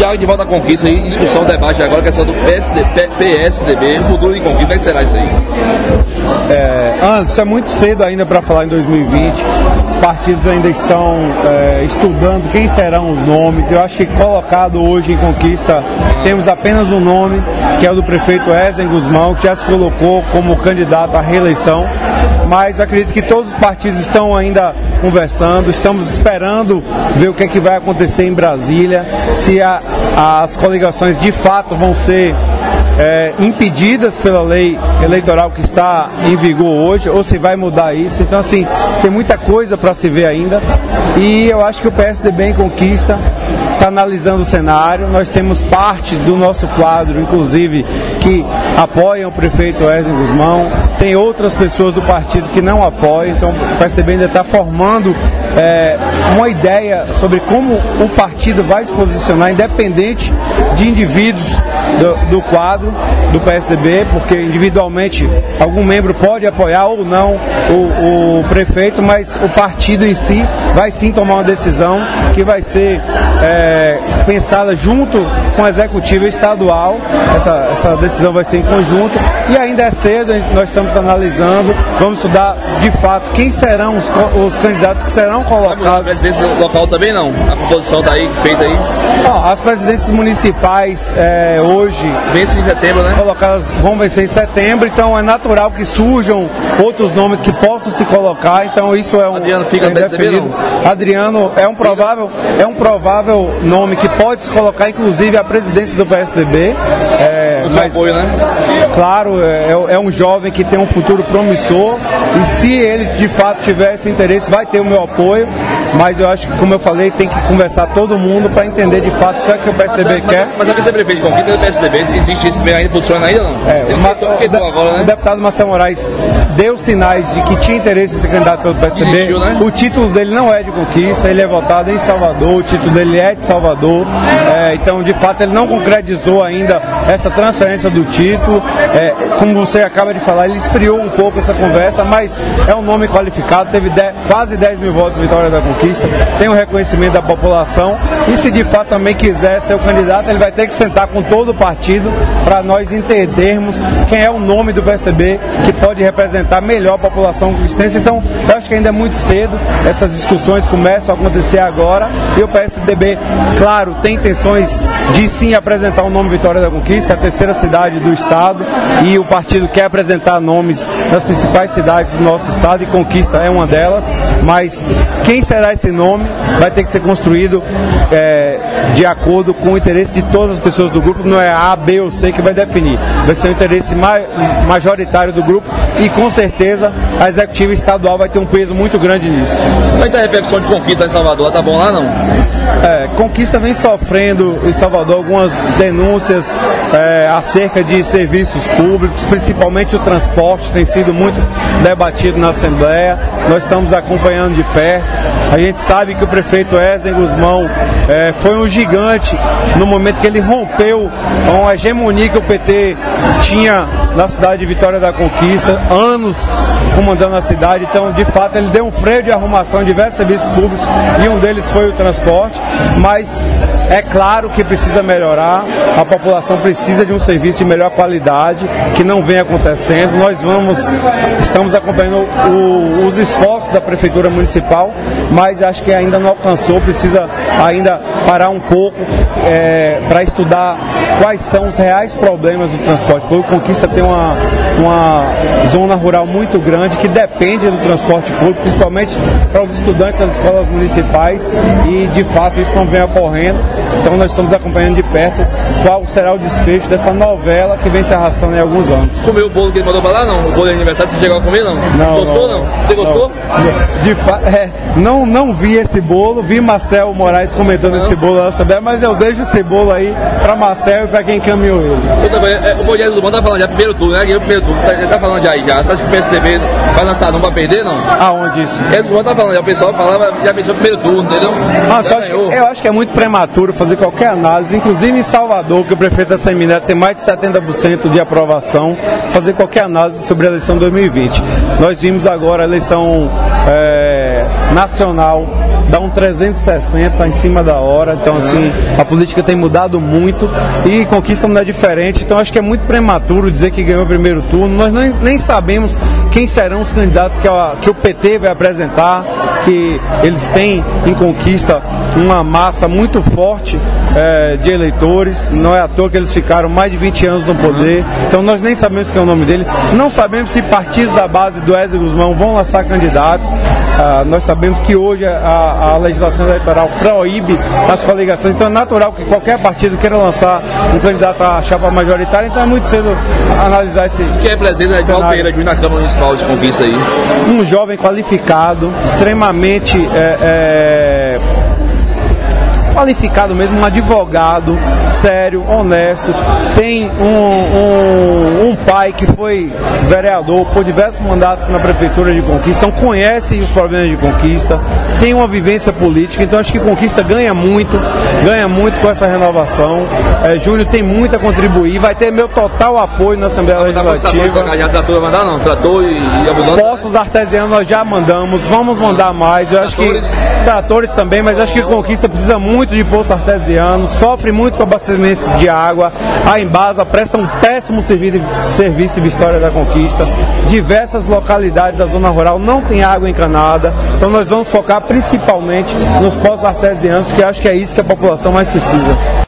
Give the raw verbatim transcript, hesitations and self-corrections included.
Thiago, de volta à Conquista aí, discussão, debate agora, questão do P S D B, o futuro de Conquista, como é que será isso aí? É, Anderson, é muito cedo ainda para falar em dois mil e vinte, os partidos ainda estão é, estudando quem serão os nomes. Eu acho que colocado hoje em Conquista temos apenas um nome, que é o do prefeito Wesley Guzmão, que já se colocou como candidato à reeleição, mas acredito que todos os partidos estão ainda conversando, estamos esperando ver o que é que vai acontecer em Brasília, se a, as coligações de fato vão ser É, impedidas pela lei eleitoral que está em vigor hoje, ou se vai mudar isso. Então, assim, tem muita coisa para se ver ainda, e eu acho que o P S D B em Conquista está analisando o cenário. Nós temos parte do nosso quadro, inclusive, que apoiam o prefeito Wesley Guzmão, tem outras pessoas do partido que não apoiam, então o P S D B ainda está formando é, uma ideia sobre como o partido vai se posicionar, independente de indivíduos do, do quadro do P S D B, porque individualmente algum membro pode apoiar ou não o, o prefeito, mas o partido em si vai sim tomar uma decisão que vai ser é, pensada junto com o executivo estadual. Essa, essa decisão vai ser em conjunto, e ainda é cedo, nós estamos analisando, vamos estudar de fato quem serão os, os candidatos que serão colocados. A presidência local também não? A composição está aí, feita aí? Não, as presidências municipais é, hoje vence em setembro, né? Colocadas, vão vencer em setembro, então é natural que surjam outros nomes que possam se colocar, então isso é um... Adriano fica no P S D B, não? Adriano é um provável, é um provável nome que pode se colocar, inclusive a presidência do P S D B. É, mas, apoio, né? Claro, é, é um jovem que tem um futuro promissor, e se ele de fato tiver esse interesse, vai ter o meu apoio, mas eu acho que, como eu falei, tem que conversar todo mundo para entender de fato o que é que o P S D B mas, quer. Mas, mas a P S D B de Conquista do P S D B, existe isso ainda, funciona ainda não? É, ele uma, quietou, quietou o, agora, né? O deputado Marcelo Moraes deu sinais de que tinha interesse em ser candidato pelo P S D B. Dirigiu, né? O título dele não é de Conquista, ele é votado em Salvador, o título dele é de Salvador, é, então de fato ele não concretizou ainda essa transferência do título. É, como você acaba de falar, ele esfriou um pouco essa conversa, mas é um nome qualificado, teve dez, quase dez mil votos Vitória da Conquista, tem um reconhecimento da população, e se de fato também quiser ser o candidato, ele vai ter que sentar com todo o partido para nós entendermos quem é o nome do P S D B que pode representar melhor a população conquistense. Então, eu acho que ainda é muito cedo, essas discussões começam a acontecer agora, e o P S D B, claro, tem intenções de sim apresentar o nome Vitória da Conquista, a terceira cidade do estado, e o partido quer apresentar nomes das principais cidades do nosso estado, e Conquista é uma delas, mas quem será esse nome vai ter que ser construído é, de acordo com o interesse de todas as pessoas do grupo, não é A, B ou C que vai definir, vai ser o interesse ma majoritário do grupo, e com certeza a executiva estadual vai ter um peso muito grande nisso. Vai ter a repercussão de Conquista em Salvador, tá bom lá não? É, Conquista vem sofrendo em Salvador algumas denúncias é, acerca de serviços públicos, principalmente o transporte tem sido muito debatido na Assembleia, nós estamos acompanhando de perto. A gente sabe que o prefeito Wesley Guzmão é, foi um gigante no momento que ele rompeu com a hegemonia que o P T tinha na cidade de Vitória da Conquista, anos comandando a cidade. Então, de fato, ele deu um freio de arrumação em diversos serviços públicos, e um deles foi o transporte, mas é claro que precisa melhorar, a população precisa de um serviço de melhor qualidade, que não vem acontecendo. Nós vamos, estamos acompanhando o, os esforços da Prefeitura Municipal, mas acho que ainda não alcançou, precisa ainda parar um pouco é, para estudar quais são os reais problemas do transporte público. Conquista tem uma, uma zona rural muito grande que depende do transporte público, principalmente para os estudantes das escolas municipais, e de fato isso não vem ocorrendo. Então nós estamos acompanhando de perto qual será o desfecho dessa novela que vem se arrastando em alguns anos. Comeu o bolo que ele mandou pra lá, não? O bolo de aniversário, você chegou a comer, não? Não. Gostou, não? não? Você gostou? Não. De fa é, não, não vi esse bolo, vi Marcelo Moraes comentando não. esse bolo na Assembleia, mas eu deixo esse bolo aí para Marcelo e para quem encaminhou ele. Outra coisa, é, o Bolívar do Mundo tá falando já primeiro turno, né? Primeiro turno, tá, ele tá falando já aí já. Você acha que o P S D B vai lançar não pra perder, não? Aonde isso? O do Mundo tá falando já, o pessoal falava, já pensou primeiro turno, entendeu? Ah, só acho que, eu acho que é muito prematuro fazer qualquer análise, inclusive em Salvador, que o prefeito da Semineto tem mais de setenta por cento de aprovação, fazer qualquer análise sobre a eleição de dois mil e vinte. Nós vimos agora a eleição é, nacional dá um trezentos e sessenta em cima da hora. Então, assim, a política tem mudado muito e Conquista não é diferente. Então, acho que é muito prematuro dizer que ganhou o primeiro turno. Nós nem, nem sabemos quem serão os candidatos que, a, que o P T vai apresentar, que eles têm em Conquista uma massa muito forte é, de eleitores. Não é à toa que eles ficaram mais de vinte anos no poder. Então, nós nem sabemos quem é o nome dele. Não sabemos se partidos da base do Wesley Guzmão vão lançar candidatos. Ah, nós sabemos que hoje a, a legislação eleitoral proíbe as coligações, então é natural que qualquer partido queira lançar um candidato à chapa majoritária, então é muito cedo analisar esse. Quem representa a Valteira de na Câmara Municipal de Conquista aí? Um jovem qualificado, extremamente é, é, qualificado mesmo, um advogado sério, honesto, tem um, um, um pai que foi vereador por diversos mandatos na Prefeitura de Conquista, então conhece os problemas de Conquista, tem uma vivência política, então acho que Conquista ganha muito, ganha muito com essa renovação. É, Júnior tem muito a contribuir, vai ter meu total apoio na Assembleia Legislativa. Já trator vai mandar não? Trator e, e ambulância? Poços artesianos nós já mandamos, vamos mandar mais, eu acho que tratores também, mas acho que Conquista precisa muito de poço artesiano, sofre muito com abastecimento de água. A Embasa presta um péssimo serviço, serviço de Vitória da Conquista. Diversas localidades da zona rural não tem água encanada, então nós vamos focar principalmente nos poços artesianos, porque acho que é isso que a população mais precisa.